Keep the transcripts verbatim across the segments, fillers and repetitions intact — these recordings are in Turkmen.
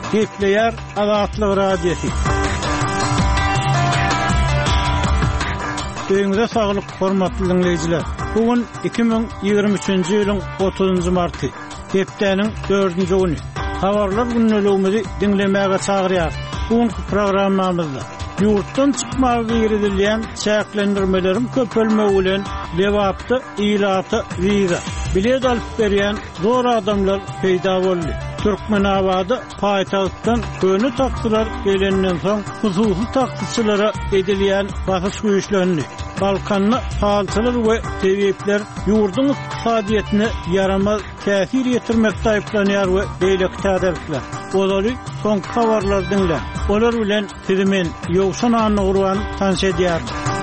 Gepleyer Azatlyk Radiosu. Öňüňizde saglyk, hormatly dinleýijiler. Bugün iki bin ýygrimi üçinji ýylyň otuzynjy marty. Hepdeniň dördünji güni. Habarlar günneligimizi dinlemäge çagyrýar. Bugünkü programmamyzda ýurtdan çykmagy giridilýän çäklendirmelerin köpelmegi bilen lewapdy ýylaty wiza bilet alyp berýän zor adamlar peýda boldy. Türkmenabady paýtagtdan köni takdylar gelenden soň hususy takdyçylara edilýän basyş güýçlerini Balkanna halçylar we tebipler ýurdun iqtisadiýetine yaramaz täsir ýetirmekde aýplanýar we beýlekdärler. Olary soň habarlar dinle. Olar bilen sizimen ýogşan anyny gurban tanış edýär.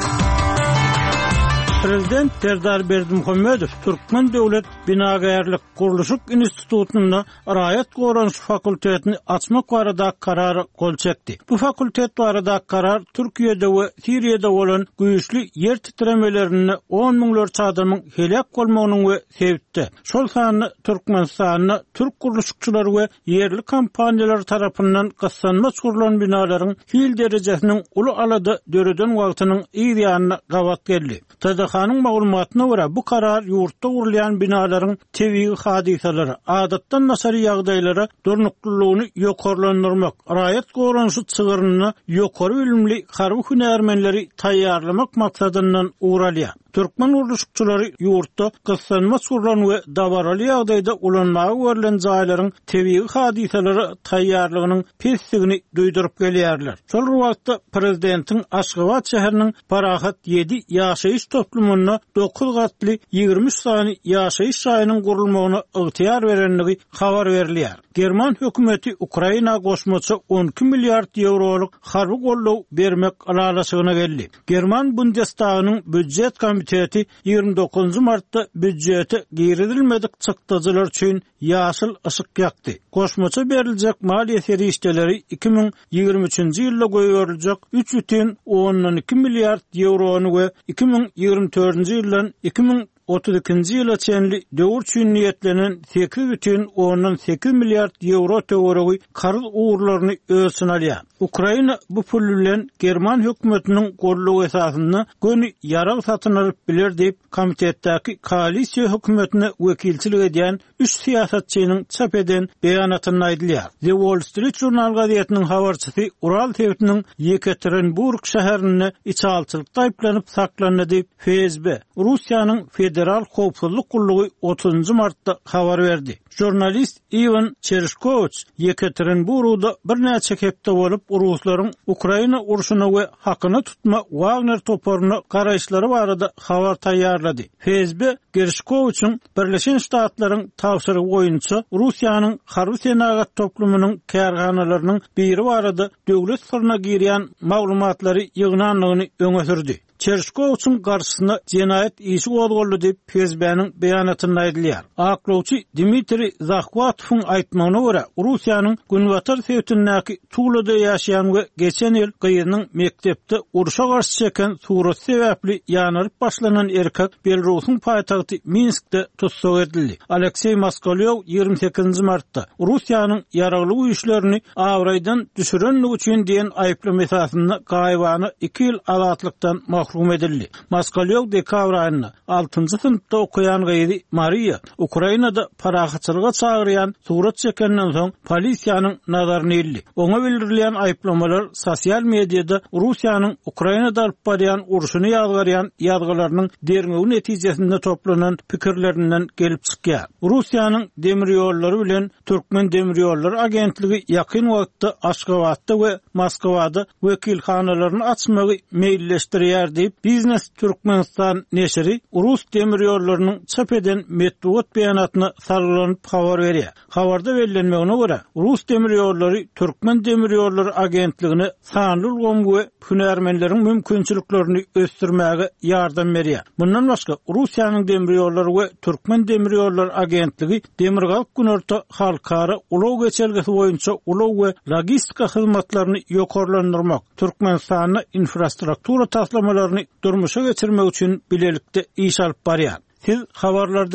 Prezident Serdar Berdimuhammedow Türkmen Döwlet Binagarlyk Guruluşyk Institutuna Raýat Goranşy fakultetini açmak barada karary gol çekdi. Bu fakultet barada karar Türkiýede we Siriýede bolan güýçli ýer titremelerini on miňlerçe adamyň helak bolmagynyň we sebitde. Şol sany Türkmenistanyna türk guruluşçylary we ýerli kompaniýalar tarapyndan gassanma çurulan binalaryň hil derejesiniň uly alada döreden wagtynyň ýa-da gawat geldi. Tadahanyň maglumatyna görä bu karar ýurtda gurulýan binalaryň tebii hadiseleri, adatdan nasary ýagdaýlara durnuklygyny ýokarlandyrmak, raýat goranşy çygyryny ýokary bilimli harby hünärmenleri taýýarlamak maksadyndan uğralýar. Türkmen guruluşçylary ýurtda gassanma çurulan we dabaraly ýagdaýda ulanmagy görülen jaýlaryň tebii hadiseleri taýýarlygynyň pesdigini duýdurup gelýärler. Şol wagtda prezidentiň Aşgabat şäheriniň Parahat ýedi ýaşaýyş toplumuna dokuz gatly ýygrimi üç sany ýaşaýyş şaýynyň gurulmagyna ygtyýar berenligi habar berilýär. German hökümeti Ukraina goşmaçy on iki milliard euroluk harby gollaw bermek alalasygyna geldi. German Bundestagynyň büdjet komiteti ýygrimi dokuzynjy martda büdjeti giridilmedik çykdyjylar üçin ýaşyl ışık ýakdy. Goşmaçy beriljek maliýe serişdeleri iki bin ýygrimi üçinji ýylda goýuryljak üç бүтүн on iki milliard eurony we iki bin ýygrimi dördünji ýyldan iki bin otuz ikinji ýyla çenli döwür üçin niýetlenen sekiz бүтүn on sekiz milliard euro töweregi karz uğurlaryny ölçün alýar. Ukraina bu pul bilen German hökümetiniň gollaw esasyny göni ýarag satyn alyp biler diýip komitetdäki koalisiýa hökümetine wekilçilik edýän üç siýasatçynyň çap eden beýanatyny aýdylýar. The Wall Street Journal gazetiniň habarçysy Ural tewtiniň Yekaterinburg şäherinde içalçylykda aýplanyp saklandy diýip F S B Russiýanyň Federal Howpsuzlyk Gurulugy otuzynjy martda habar berdi. Jurnalist Ivan Chershkovich Yekaterinburgda bir näçe hepde bolup Ruslaryň Ukraina urşuny we hakyny tutma Wagner toporuny garaýşlary barada habar taýýarlady. F S B Chershkovich'in Birleşen Ştatlaryň tawsiry boýunça Russiýanyň harby senagat toplumynyň kärganalarynyň biri barada döwlet sirrine girýän maglumatlary ýygnanlygyny öňe sürdi. Chershkovich'in garşysyna jenaýet işi gozgoldy diýip F S B'niň beýanatyny aýdylýar. Aklawçy Dmitri Zakhvatowyň aýtmagyna görä, Russiýanyň Günwatar sewtindäki Tulada ýaşaýan we geçen ýyl gyýynyň mektepde uruşa garşy çeken surat sebäpli ýanyryp başlanan erkek Belarusyň paýtagty Minskde tutsak edildi. Aleksey Moskalew ýygrimi sekizinji martda Russiýanyň ýaragly güýçlerini awraýdan düşürenligi üçin diýen aýplama esasyna gaýbany iki ýyl azatlykdan mahrum edildi. Moskalew dekabr aýyna altynjy synpda okuyan gyýdy Maria Ukrainada parahatçylyga çagyrýan surat çekenden soň polisiýanyň nazaryny ildi. Oňa bildirilýän aýplamalar sosial mediada Russiýanyň Ukrainada alyp barýan urşuny ýazgarýan ýazgalarynyň derňegi netijesinde toplanan pikirlerinden gelip çykýar. Russiýanyň demir ýollary bilen Türkmen demir ýollary agentligi ýakyn wagtda Aşgabatda we Moskwada wekilhanalaryny açmagy meýilleşdirýär diýip Biznes Türkmenistan neşri Rus demir ýollarynyň çap eden metbuat beýanatyna sarylanyp habar berýär. Habarda bellenmegine görä Rus demir ýollary Türkmen demir ýollary agentligine sanly ulgamy we hünärmenleriň mümkinçiliklerini ösdürmäge ýardam berýär. Bundan başga Russiýanyň demir ýollary we Türkmen demir ýollary agentligi demirgalyk günorta halkara ulaw geçelgesi boýunça ulaw we logistika hyzmatlaryny ýokarlandyrmak, Türkmenistanyň infrastruktura taslamalaryny durmuşa geçirmek üçin bilelikde iş alyp barýar. Siz habarlarda